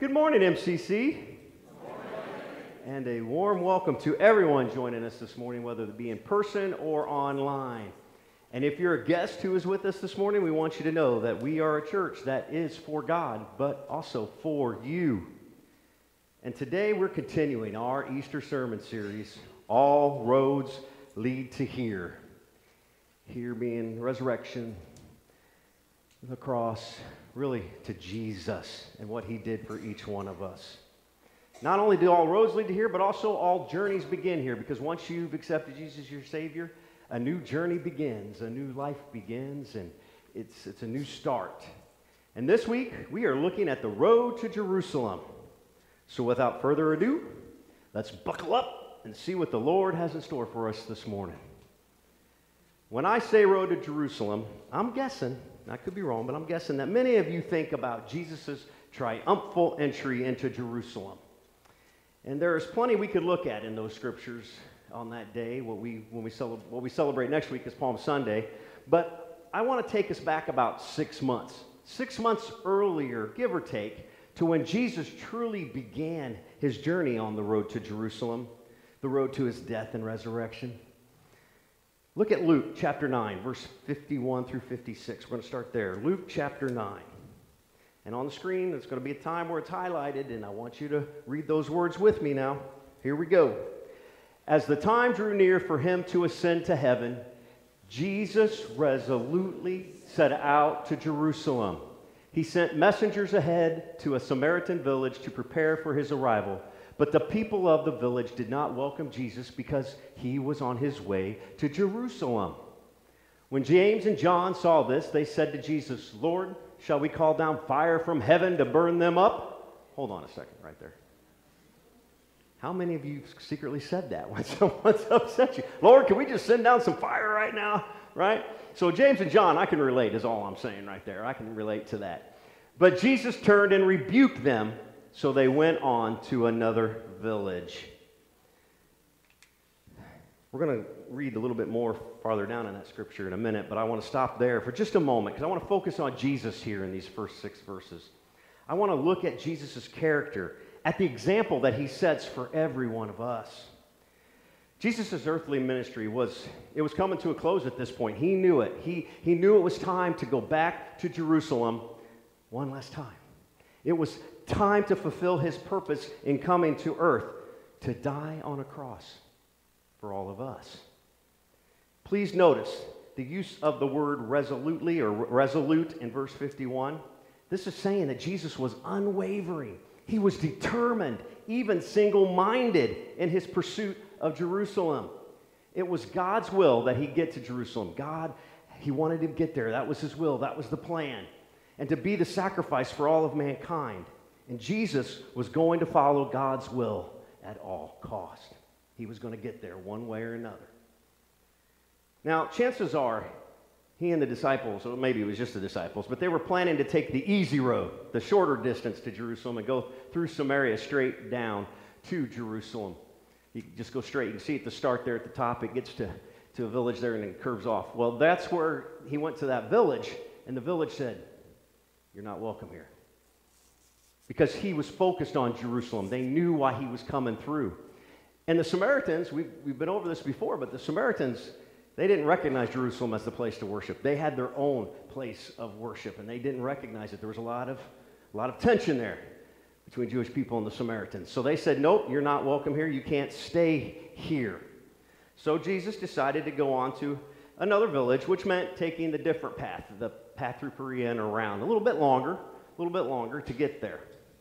Good morning, MCC. And a warm welcome to everyone joining us this morning, whether it be in person or online. And if you're a guest who is with us this morning, we want you to know that we are a church that is for God, but also for you. And today we're continuing our Easter sermon series, All Roads Lead to Here. Here being resurrection, the cross, really to Jesus and what he did for each one of us. Not only do all roads lead to here, but also all journeys begin here, because once you've accepted Jesus as your Savior, a new journey begins, a new life begins, and it's a new start. And this week, we are looking at the road to Jerusalem. So without further ado, let's buckle up and see what the Lord has in store for us this morning. When I say road to Jerusalem, I'm guessing, I could be wrong, but I'm guessing that many of you think about Jesus' triumphal entry into Jerusalem. And there is plenty we could look at in those scriptures on that day, what we celebrate next week is Palm Sunday. But I want to take us back about 6 months. 6 months earlier, give or take, to when Jesus truly began his journey on the road to Jerusalem, the road to his death and resurrection. Look at Luke chapter 9, verse 51 through 56. We're going to start there. Luke chapter 9. And on the screen, there's going to be a time where it's highlighted, and I want you to read those words with me now. Here we go. As the time drew near for him to ascend to heaven, Jesus resolutely set out to Jerusalem. He sent messengers ahead to a Samaritan village to prepare for his arrival. But the people of the village did not welcome Jesus because he was on his way to Jerusalem. When James and John saw this, they said to Jesus, "Lord, shall we call down fire from heaven to burn them up?" Hold on a second right there. How many of you secretly said that when someone's upset you? Lord, can we just send down some fire right now? Right? So James and John, I can relate is all I'm saying right there. I can relate to that. But Jesus turned and rebuked them, so they went on to another village. We're going to read a little bit more farther down in that scripture in a minute, but I want to stop there for just a moment because I want to focus on Jesus here in these first 6 verses. I want to look at Jesus' character, at the example that he sets for every one of us. Jesus' earthly ministry was coming to a close at this point. He knew it. He knew it was time to go back to Jerusalem one last time. It was time to fulfill his purpose in coming to earth, to die on a cross for all of us. Please notice the use of the word resolutely or resolute in verse 51. This is saying that Jesus was unwavering. He was determined, even single-minded in his pursuit of Jerusalem. It was God's will that he get to Jerusalem. He wanted to get there. That was his will. That was the plan. And to be the sacrifice for all of mankind. And Jesus was going to follow God's will at all cost. He was going to get there one way or another. Now, chances are, he and the disciples, or maybe it was just the disciples, but they were planning to take the easy road, the shorter distance to Jerusalem, and go through Samaria straight down to Jerusalem. You can just go straight. You can see at the start there at the top, it gets to a village there and it curves off. Well, that's where he went to that village, and the village said, "You're not welcome here." Because he was focused on Jerusalem. They knew why he was coming through. And the Samaritans, we've been over this before, but the Samaritans, they didn't recognize Jerusalem as the place to worship. They had their own place of worship, and they didn't recognize it. There was a lot of tension there between Jewish people and the Samaritans. So they said, "Nope, you're not welcome here. You can't stay here." So Jesus decided to go on to another village, which meant taking the different path, the path through Perea and around, a little bit longer to get there.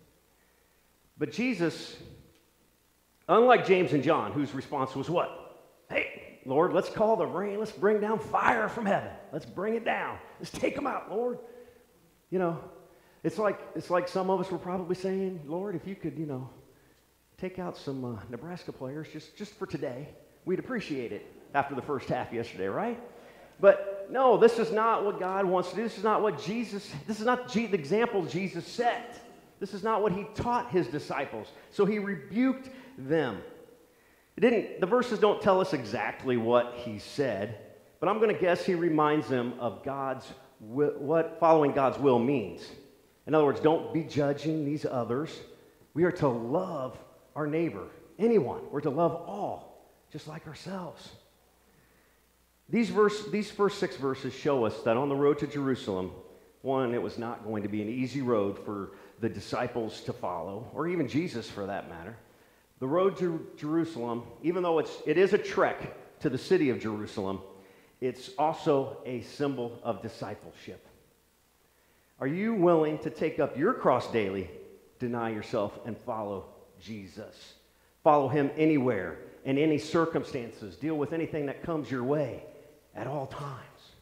But Jesus, unlike James and John, whose response was what? "Hey, Lord, let's call the rain. Let's bring down fire from heaven. Let's bring it down. Let's take them out, Lord." You know, it's like some of us were probably saying, "Lord, if you could, take out some Nebraska players just for today, we'd appreciate it," after the first half yesterday, right? But no, this is not what God wants to do. This is not the example Jesus set. This is not what he taught his disciples. So he rebuked them. The verses don't tell us exactly what he said, but I'm going to guess he reminds them of what following God's will means. In other words, don't be judging these others. We are to love our neighbor, anyone. We're to love all, just like ourselves. These first 6 verses show us that on the road to Jerusalem, one, it was not going to be an easy road for the disciples to follow, or even Jesus for that matter. The road to Jerusalem, even though it is a trek to the city of Jerusalem, it's also a symbol of discipleship. Are you willing to take up your cross daily, deny yourself, and follow Jesus? Follow him anywhere, in any circumstances. Deal with anything that comes your way at all times.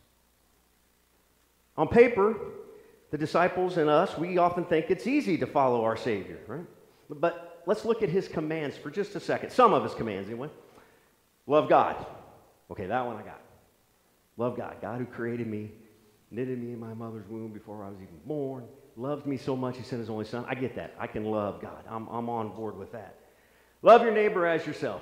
On paper, the disciples and us, we often think it's easy to follow our Savior, right? But let's look at his commands for just a second. Some of his commands, anyway. Love God. Okay, that one I got. Love God. God who created me, knitted me in my mother's womb before I was even born, loved me so much he sent his only son. I get that. I can love God. I'm on board with that. Love your neighbor as yourself.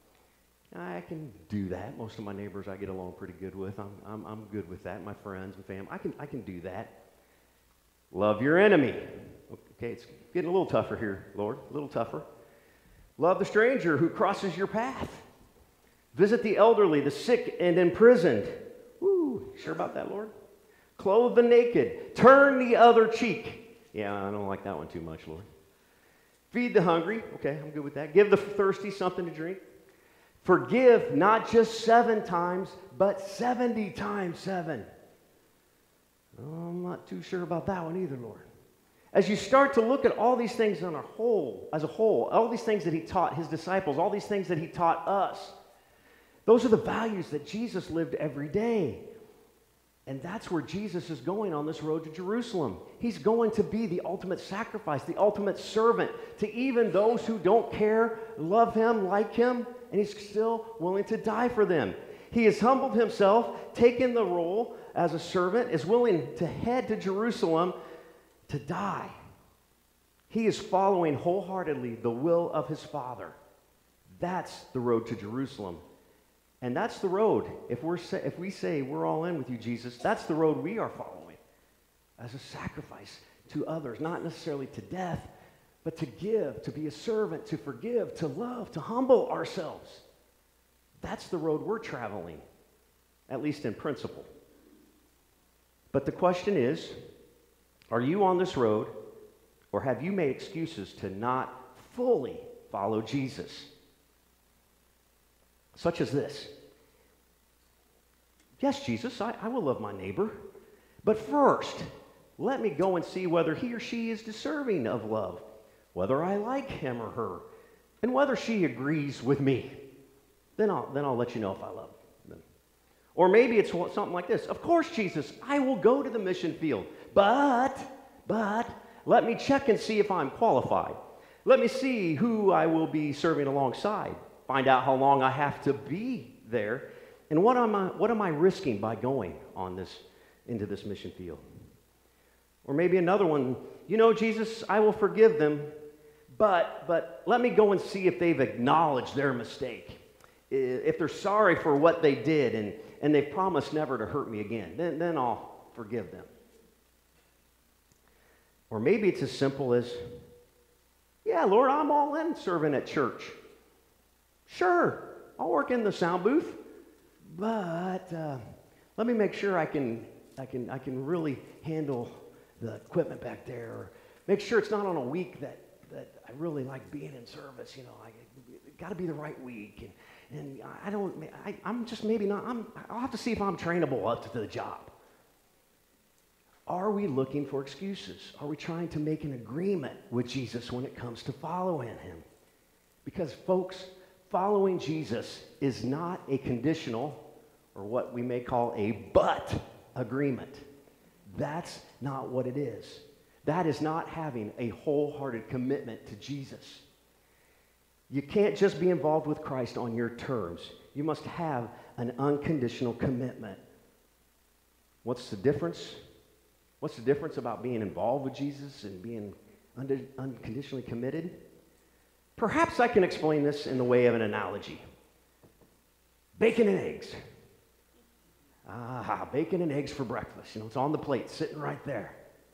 I can do that. Most of my neighbors I get along pretty good with. I'm good with that. My friends and family. I can do that. Love your enemy. Okay, it's getting a little tougher here, Lord. A little tougher. Love the stranger who crosses your path. Visit the elderly, the sick, and imprisoned. Woo, sure about that, Lord? Clothe the naked. Turn the other cheek. Yeah, I don't like that one too much, Lord. Feed the hungry. Okay, I'm good with that. Give the thirsty something to drink. Forgive not just 7 times, but 70 times 7. I'm not too sure about that one either, Lord. As you start to look at all these things as a whole, all these things that he taught his disciples, all these things that he taught us, those are the values that Jesus lived every day. And that's where Jesus is going on this road to Jerusalem. He's going to be the ultimate sacrifice, the ultimate servant to even those who don't care, love him, like him, and he's still willing to die for them. He has humbled himself, taken the role as a servant, is willing to head to Jerusalem to die. He is following wholeheartedly the will of his Father. That's the road to Jerusalem. And that's the road. If we say we're all in with you, Jesus, that's the road we are following as a sacrifice to others, not necessarily to death, but to give, to be a servant, to forgive, to love, to humble ourselves. That's the road we're traveling, at least in principle. But the question is, are you on this road, or have you made excuses to not fully follow Jesus? Such as this. Yes, Jesus, I will love my neighbor. But first, let me go and see whether he or she is deserving of love, whether I like him or her, and whether she agrees with me. Then I'll let you know if I love them. Or maybe it's something like this. Of course, Jesus, I will go to the mission field, but let me check and see if I'm qualified. Let me see who I will be serving alongside. Find out how long I have to be there, and what am I risking by going into this mission field? Or maybe another one, Jesus, I will forgive them, but let me go and see if they've acknowledged their mistake, if they're sorry for what they did, and they've promised never to hurt me again, then I'll forgive them. Or maybe it's as simple as, yeah, Lord, I'm all in serving at church. Sure, I'll work in the sound booth, but let me make sure I can really handle the equipment back there. Or make sure it's not on a week that I really like being in service. It got to be the right week, and I'm just maybe not. I'll have to see if I'm trainable up to the job. Are we looking for excuses? Are we trying to make an agreement with Jesus when it comes to following him? Because, folks, following Jesus is not a conditional, or what we may call a but agreement. That's not what it is. That is not having a wholehearted commitment to Jesus. You can't just be involved with Christ on your terms. You must have an unconditional commitment. What's the difference? What's the difference about being involved with Jesus and being unconditionally committed? Perhaps I can explain this in the way of an analogy. Bacon and eggs. Bacon and eggs for breakfast. It's on the plate, sitting right there.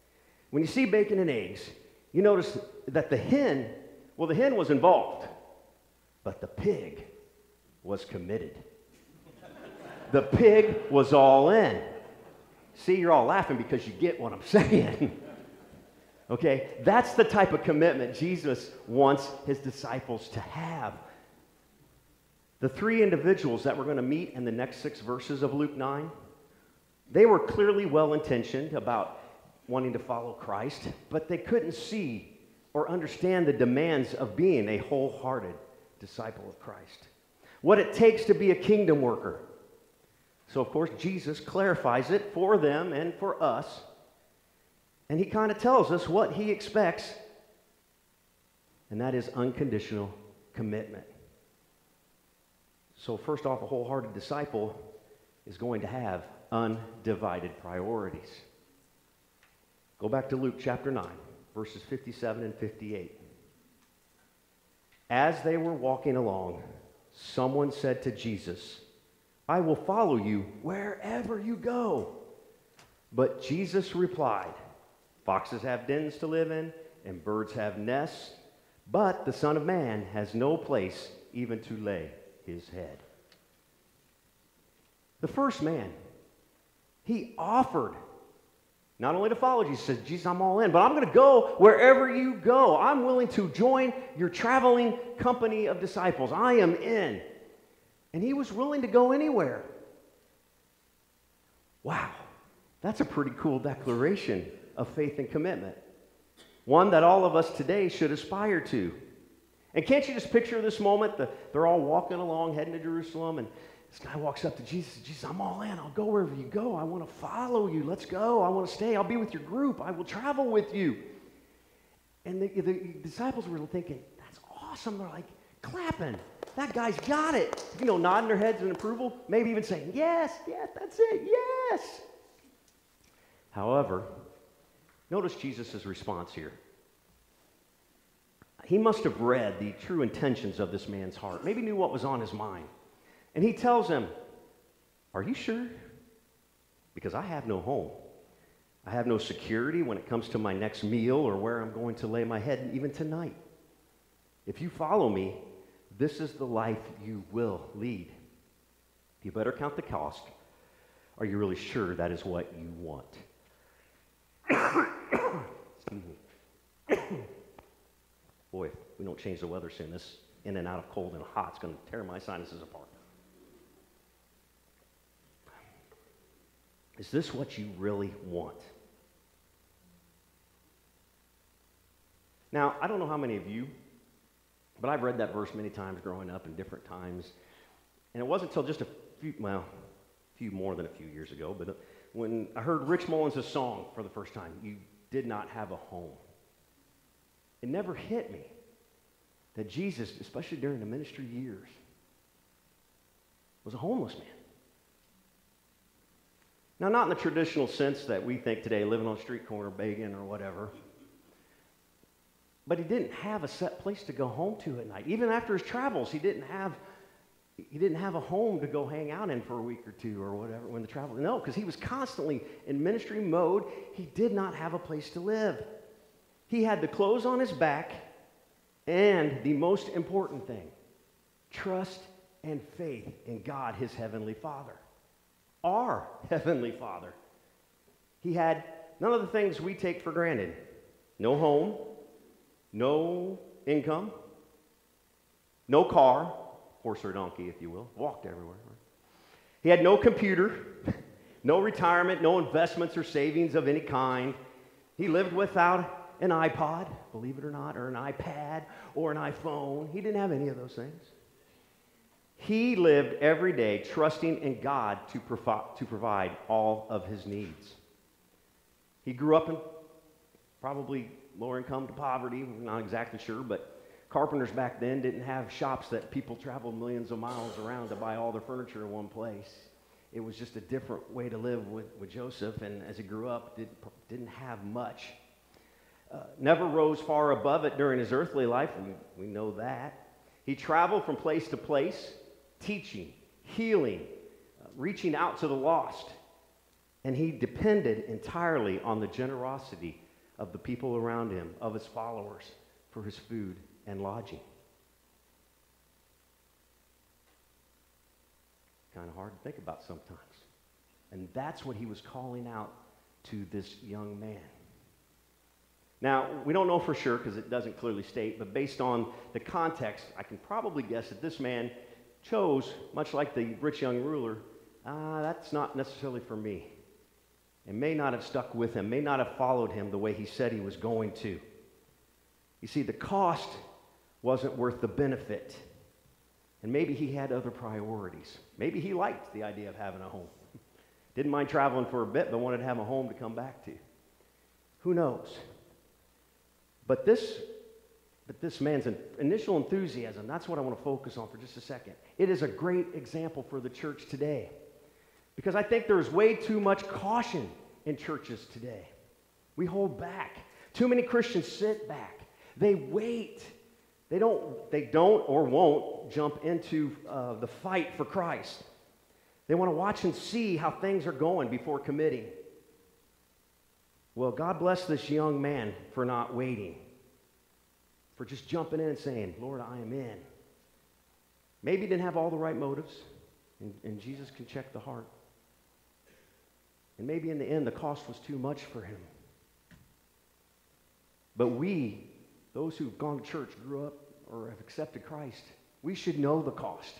When you see bacon and eggs, you notice that the hen was involved, but the pig was committed. The pig was all in. See, you're all laughing because you get what I'm saying. Okay, that's the type of commitment Jesus wants his disciples to have. The three individuals that we're going to meet in the next 6 verses of Luke 9, they were clearly well-intentioned about wanting to follow Christ, but they couldn't see or understand the demands of being a wholehearted disciple of Christ, what it takes to be a kingdom worker. So, of course, Jesus clarifies it for them and for us, and he kind of tells us what he expects, and that is unconditional commitment. So, first off, a wholehearted disciple is going to have undivided priorities. Go back to Luke chapter 9, verses 57 and 58. As they were walking along, someone said to Jesus, "I will follow you wherever you go." But Jesus replied, "Foxes have dens to live in, and birds have nests, but the Son of Man has no place even to lay his head." The first man, he offered not only to follow Jesus, he said, "Jesus, I'm all in, but I'm going to go wherever you go. I'm willing to join your traveling company of disciples. I am in." And he was willing to go anywhere. Wow, that's a pretty cool declaration of faith and commitment. One that all of us today should aspire to. And can't you just picture this moment? They're all walking along, heading to Jerusalem, and this guy walks up to Jesus and says, "Jesus, I'm all in. I'll go wherever you go. I want to follow you. Let's go. I want to stay. I'll be with your group. I will travel with you." And the disciples were thinking, "That's awesome." They're like clapping. That guy's got it. Nodding their heads in approval, maybe even saying, "Yes, yes, that's it, yes." However, notice Jesus' response here. He must have read the true intentions of this man's heart, maybe knew what was on his mind. And he tells him, "Are you sure? Because I have no home. I have no security when it comes to my next meal or where I'm going to lay my head even tonight. If you follow me, this is the life you will lead. You better count the cost. Are you really sure that is what you want?" Excuse me. Boy, if we don't change the weather soon, this in and out of cold and hot is going to tear my sinuses apart. Is this what you really want? Now, I don't know how many of you, but I've read that verse many times growing up in different times. And it wasn't until just a few more than a few years ago, but when I heard Rich Mullins' song for the first time, "You Did Not Have a Home," it never hit me that Jesus, especially during the ministry years, was a homeless man. Now, not in the traditional sense that we think today, living on a street corner, begging or whatever. But he didn't have a set place to go home to at night. Even after his travels, he didn't have a home to go hang out in for a week or two or whatever when the travel. No, because he was constantly in ministry mode. He did not have a place to live. He had the clothes on his back, and the most important thing, trust and faith in God, his heavenly Father. Our heavenly Father. He had none of the things we take for granted. No home, no income, no car, horse or donkey, if you will, walked everywhere. He had no computer, no retirement, no investments or savings of any kind. He lived without an iPod, believe it or not, or an iPad, or an iPhone. He didn't have any of those things. He lived every day trusting in God to provide all of his needs. He grew up in probably lower income to poverty, we're not exactly sure, but carpenters back then didn't have shops that people traveled millions of miles around to buy all their furniture in one place. It was just a different way to live with Joseph, and as he grew up, didn't have much. Never rose far above it during his earthly life, we know that. He traveled from place to place, teaching, healing, reaching out to the lost. And he depended entirely on the generosity of the people around him, of his followers, for his food and lodging. Kind of hard to think about sometimes. And that's what he was calling out to this young man. Now, we don't know for sure because it doesn't clearly state, but based on the context, I can probably guess that this man chose, much like the rich young ruler, that's not necessarily for me. And may not have stuck with him, may not have followed him the way he said he was going to. You see, the cost wasn't worth the benefit. And maybe he had other priorities. Maybe he liked the idea of having a home. Didn't mind traveling for a bit, but wanted to have a home to come back to. Who knows? But this man's initial enthusiasm, that's what I want to focus on for just a second. It is a great example for the church today. Because I think there's way too much caution in churches today. We hold back. Too many Christians sit back. They wait. They don't or won't jump into the fight for Christ. They want to watch and see how things are going before committing. Well, God bless this young man for not waiting, for just jumping in and saying, Lord, I am in. Maybe he didn't have all the right motives, and Jesus can check the heart. And maybe in the end, the cost was too much for him. But we, those who've gone to church, grew up, or have accepted Christ, we should know the cost.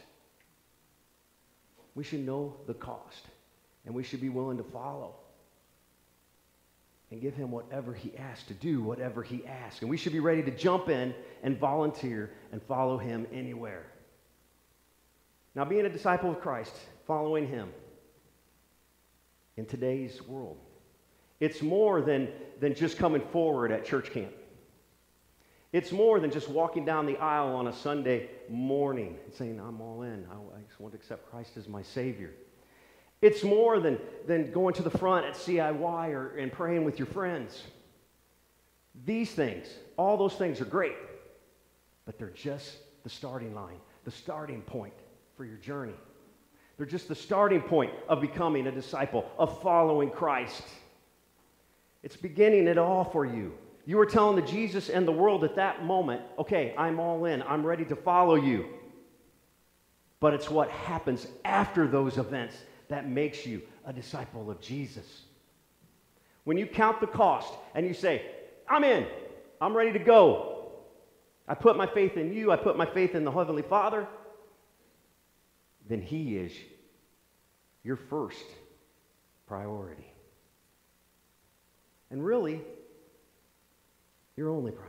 We should know the cost. And we should be willing to follow. And give him whatever he asks to do, whatever he asks. And we should be ready to jump in and volunteer and follow him anywhere. Now, being a disciple of Christ, following him in today's world, it's more than just coming forward at church camp. It's more than just walking down the aisle on a Sunday morning and saying, I'm all in. I just want to accept Christ as my Savior. It's more than going to the front at CIY and praying with your friends. These things, all those things are great, but they're just the starting line, the starting point for your journey. They're just the starting point of becoming a disciple, of following Christ. It's beginning it all for you. You were telling the Jesus and the world at that moment, okay, I'm all in. I'm ready to follow you. But it's what happens after those events that makes you a disciple of Jesus. When you count the cost and you say, I'm in. I'm ready to go. I put my faith in you. I put my faith in the Heavenly Father. Then he is your first priority. And really, your only priority.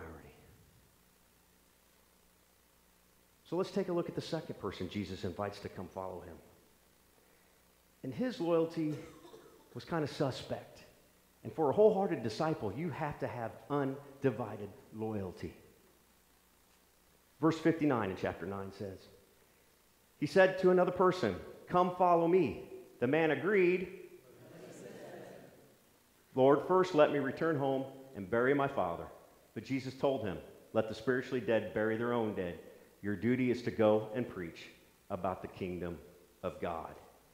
So let's take a look at the second person Jesus invites to come follow him. And his loyalty was kind of suspect. And for a wholehearted disciple, you have to have undivided loyalty. Verse 59 in chapter 9 says, he said to another person, come follow me. The man agreed. Lord, first let me return home and bury my father. But Jesus told him, let the spiritually dead bury their own dead. Your duty is to go and preach about the kingdom of God.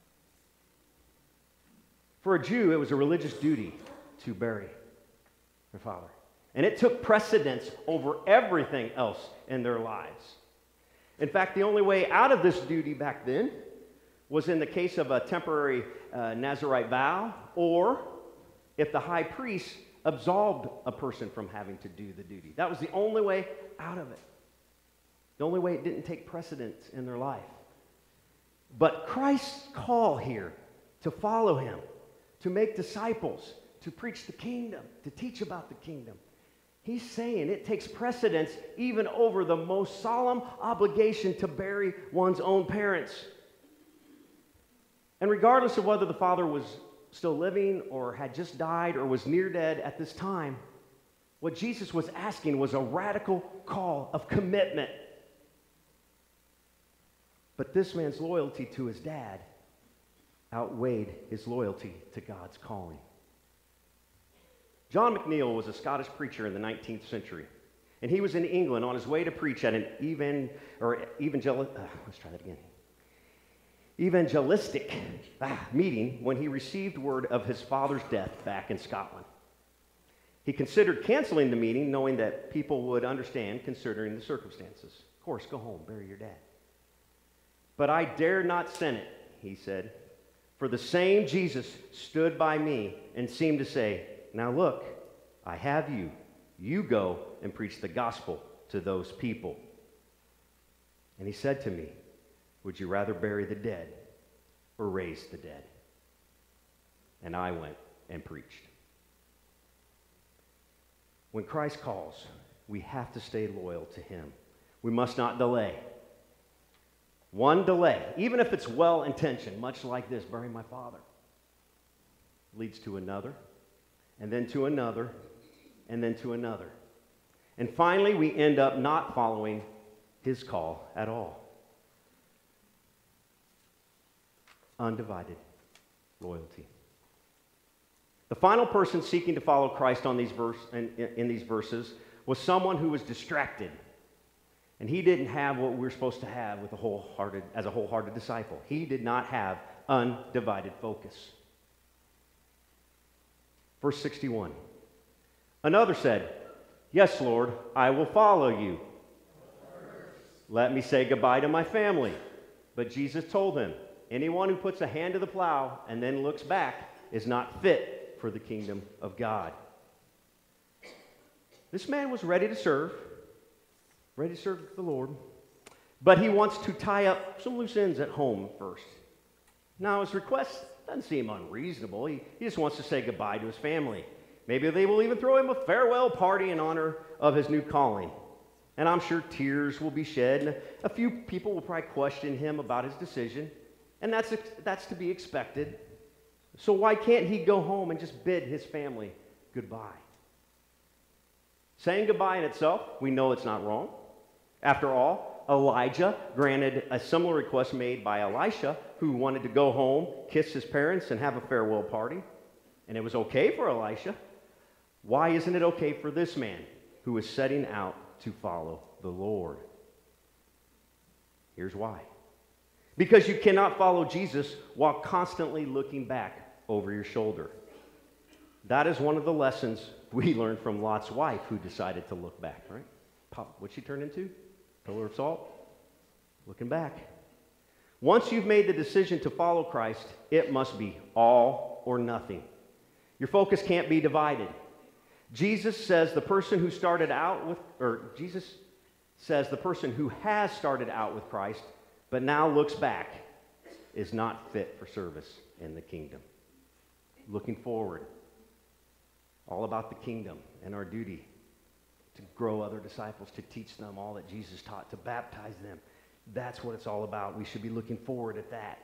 For a Jew, it was a religious duty to bury their father. And it took precedence over everything else in their lives. In fact, the only way out of this duty back then was in the case of a temporary Nazirite vow, or if the high priest absolved a person from having to do the duty. That was the only way out of it. The only way it didn't take precedence in their life. But Christ's call here to follow him, to make disciples, to preach the kingdom, to teach about the kingdom, he's saying it takes precedence even over the most solemn obligation to bury one's own parents. And regardless of whether the father was still living or had just died or was near dead at this time, what Jesus was asking was a radical call of commitment. But this man's loyalty to his dad outweighed his loyalty to God's calling. John McNeill was a Scottish preacher in the 19th century, and he was in England on his way to preach at an evangelistic meeting when he received word of his father's death back in Scotland. He considered canceling the meeting, knowing that people would understand considering the circumstances. Of course, go home, bury your dad. But I dare not send it, he said, for the same Jesus stood by me and seemed to say, now look, I have you. You go and preach the gospel to those people. And he said to me, would you rather bury the dead or raise the dead? And I went and preached. When Christ calls, we have to stay loyal to him. We must not delay. One delay, even if it's well-intentioned, much like this, burying my father, leads to another, and then to another, and then to another. And finally, we end up not following his call at all. Undivided loyalty. The final person seeking to follow Christ in these verses was someone who was distracted. And he didn't have what we're supposed to have as a wholehearted disciple. He did not have undivided focus. Verse 61. Another said, yes, Lord, I will follow you. Let me say goodbye to my family. But Jesus told him, anyone who puts a hand to the plow and then looks back is not fit for the kingdom of God. This man was ready to serve the Lord, but he wants to tie up some loose ends at home first. Now, his request doesn't seem unreasonable. He just wants to say goodbye to his family. Maybe they will even throw him a farewell party in honor of his new calling. And I'm sure tears will be shed, and a few people will probably question him about his decision, and that's to be expected. So why can't he go home and just bid his family goodbye? Saying goodbye in itself, we know it's not wrong. After all, Elijah granted a similar request made by Elisha, who wanted to go home, kiss his parents, and have a farewell party. And it was okay for Elisha. Why isn't it okay for this man who is setting out to follow the Lord? Here's why. Because you cannot follow Jesus while constantly looking back over your shoulder. That is one of the lessons we learned from Lot's wife, who decided to look back, right? What'd she turn into? Pillar of salt? Looking back. Once you've made the decision to follow Christ, it must be all or nothing. Your focus can't be divided. Jesus says the person who has started out with Christ, but now looks back, is not fit for service in the kingdom. Looking forward, all about the kingdom and our duty to grow other disciples, to teach them all that Jesus taught, to baptize them. That's what it's all about. We should be looking forward at that.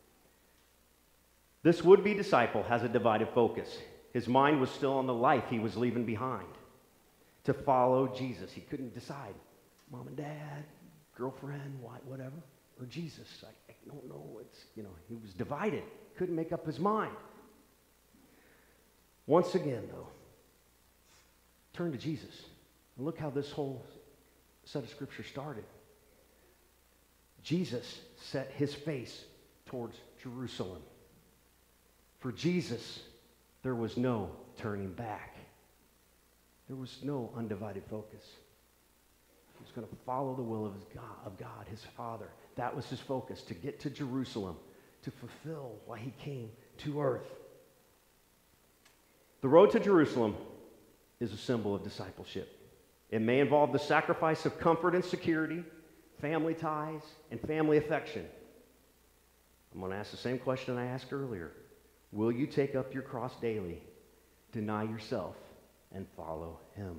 This would-be disciple has a divided focus. His mind was still on the life he was leaving behind. To follow Jesus, he couldn't decide. Mom and dad, girlfriend, whatever, or Jesus. I don't know. He was divided. Couldn't make up his mind. Once again, though, turn to Jesus. And look how this whole set of scripture started. Jesus set his face towards Jerusalem. For Jesus, there was no turning back. There was no undivided focus. He was going to follow the will of God, his Father. That was his focus, to get to Jerusalem, to fulfill why he came to earth. The road to Jerusalem is a symbol of discipleship. It may involve the sacrifice of comfort and security, family ties, and family affection. I'm going to ask the same question I asked earlier. Will you take up your cross daily, deny yourself, and follow him?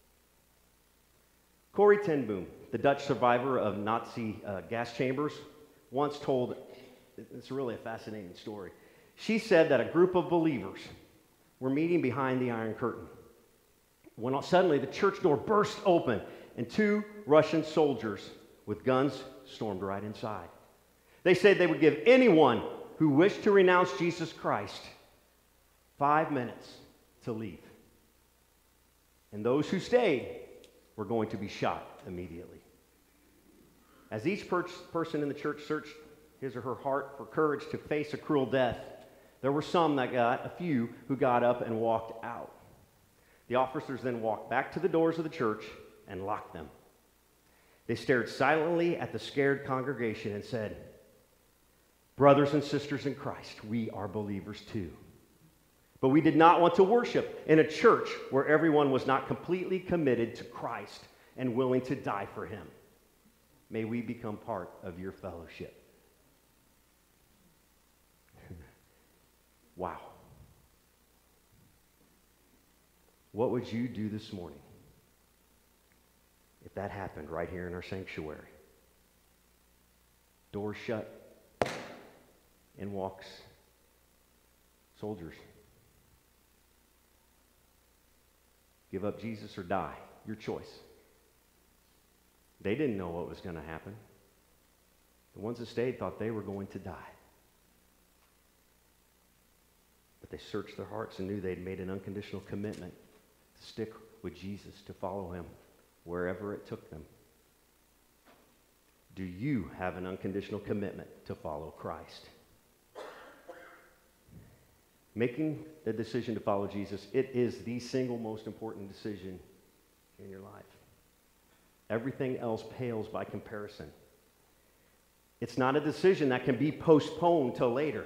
Corrie ten Boom, the Dutch survivor of Nazi gas chambers, once told, it's really a fascinating story. She said that a group of believers were meeting behind the Iron Curtain when suddenly the church door burst open and 2 Russian soldiers with guns stormed right inside. They said they would give anyone who wished to renounce Jesus Christ 5 minutes to leave. And those who stayed were going to be shot immediately. As each person in the church searched his or her heart for courage to face a cruel death, there were a few who got up and walked out. The officers then walked back to the doors of the church and locked them. They stared silently at the scared congregation and said, "Brothers and sisters in Christ, we are believers too. But we did not want to worship in a church where everyone was not completely committed to Christ and willing to die for him. May we become part of your fellowship." Wow. What would you do this morning if that happened right here in our sanctuary? Doors shut, in walks soldiers. Give up Jesus or die. Your choice. They didn't know what was going to happen. The ones that stayed thought they were going to die. But they searched their hearts and knew they'd made an unconditional commitment to stick with Jesus, to follow him wherever it took them. Do you have an unconditional commitment to follow Christ? Making the decision to follow Jesus, it is the single most important decision in your life. Everything else pales by comparison. It's not a decision that can be postponed till later,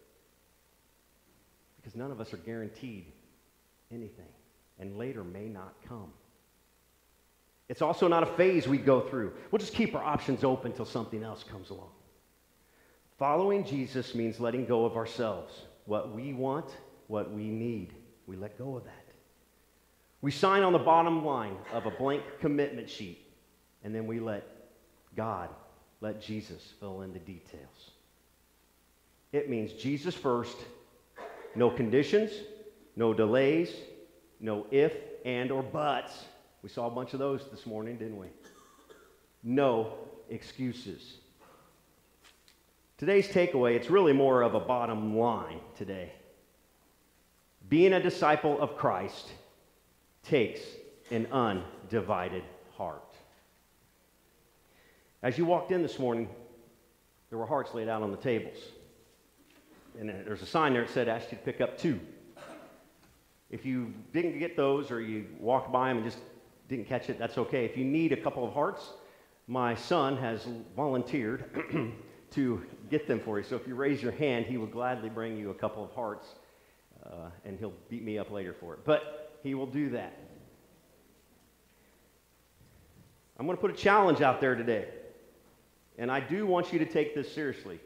because none of us are guaranteed anything, and later may not come. It's also not a phase we go through. We'll just keep our options open till something else comes along. Following Jesus means letting go of ourselves. What we want, what we need, we let go of that. We sign on the bottom line of a blank commitment sheet, and then we let God, let Jesus fill in the details. It means Jesus first, no conditions, no delays, no if, and, or buts. We saw a bunch of those this morning, didn't we? No excuses. Today's takeaway, it's really more of a bottom line today. Being a disciple of Christ takes an undivided heart. As you walked in this morning, there were hearts laid out on the tables. And there's a sign there that said, asked you to pick up 2. If you didn't get those or you walked by them and just didn't catch it, that's okay. If you need a couple of hearts, my son has volunteered to get them for you. So if you raise your hand, he will gladly bring you a couple of hearts, and he'll beat me up later for it. But he will do that. I'm going to put a challenge out there today, and I do want you to take this seriously.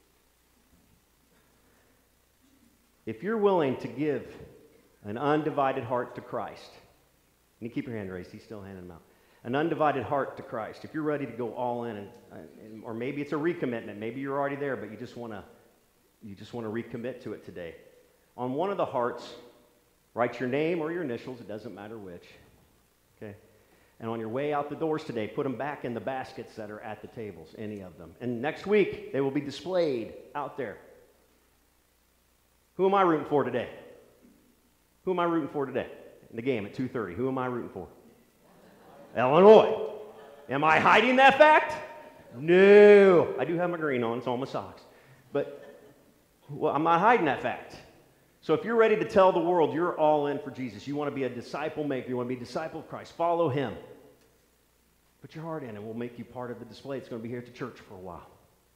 If you're willing to give an undivided heart to Christ, and you keep your hand raised, he's still handing them out. An undivided heart to Christ. If you're ready to go all in, or maybe it's a recommitment, maybe you're already there, but you just want to recommit to it today. On one of the hearts, write your name or your initials, it doesn't matter which. Okay? And on your way out the doors today, put them back in the baskets that are at the tables, any of them. And next week, they will be displayed out there. Who am I rooting for today? Who am I rooting for today? In the game at 2:30. Who am I rooting for? Illinois. Am I hiding that fact? No. I do have my green on, it's on my socks. But I'm not hiding that fact. So if you're ready to tell the world you're all in for Jesus, you want to be a disciple maker, you want to be a disciple of Christ, follow him. Put your heart in and we'll make you part of the display. It's going to be here at the church for a while.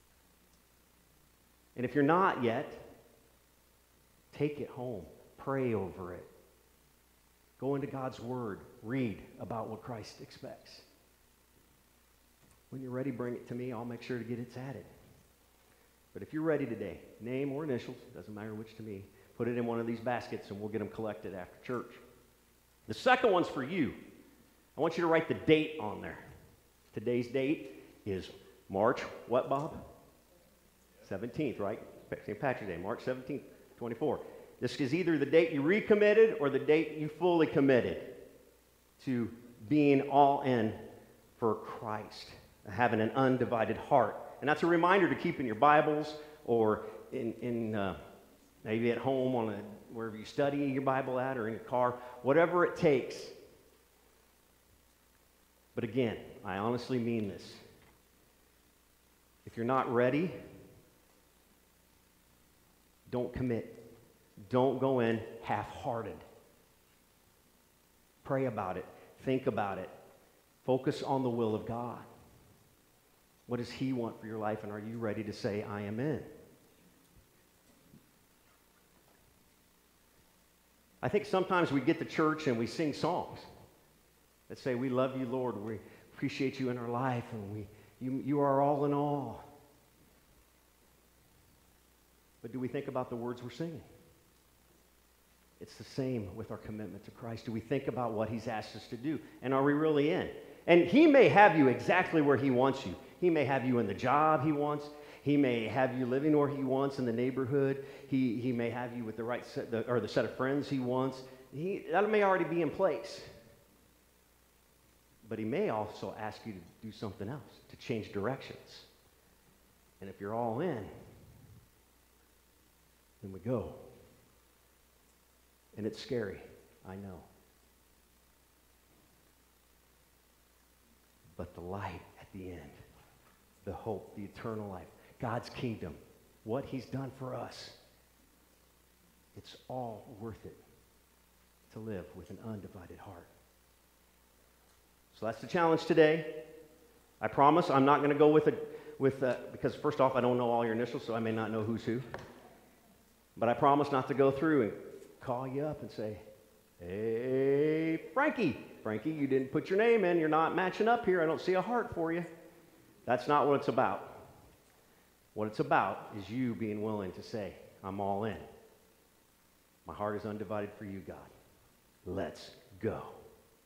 And if you're not yet, take it home. Pray over it. Go into God's Word. Read about what Christ expects. When you're ready, bring it to me. I'll make sure to get it added. But if you're ready today, name or initials, doesn't matter which to me, put it in one of these baskets and we'll get them collected after church. The second one's for you. I want you to write the date on there. Today's date is March, what, Bob? 17th, right? St. Patrick's Day, March 17th, 24. This is either the date you recommitted or the date you fully committed to being all in for Christ, having an undivided heart. And that's a reminder to keep in your Bibles or in maybe at home wherever you study your Bible at or in your car, whatever it takes. But again, I honestly mean this. If you're not ready, don't commit. Don't go in half-hearted. Pray about it. Think about it. Focus on the will of God. What does He want for your life, and are you ready to say, I am in? I think sometimes we get to church and we sing songs that say, we love you, Lord, we appreciate you in our life, and you are all in all. But do we think about the words we're singing? It's the same with our commitment to Christ. Do we think about what He's asked us to do? And are we really in? And He may have you exactly where He wants you. He may have you in the job He wants. He may have you living where He wants in the neighborhood. He may have you with the right set, the set of friends He wants. That may already be in place. But He may also ask you to do something else, to change directions. And if you're all in, then we go. And it's scary, I know. But the light at the end, the hope, the eternal life, God's kingdom, what He's done for us, it's all worth it to live with an undivided heart. So that's the challenge today. I promise I'm not going to go because first off, I don't know all your initials, so I may not know who's who. But I promise not to go through and call you up and say, hey, Frankie, you didn't put your name in. You're not matching up here. I don't see a heart for you. That's not what it's about. What it's about is you being willing to say, I'm all in. My heart is undivided for you, God. Let's go.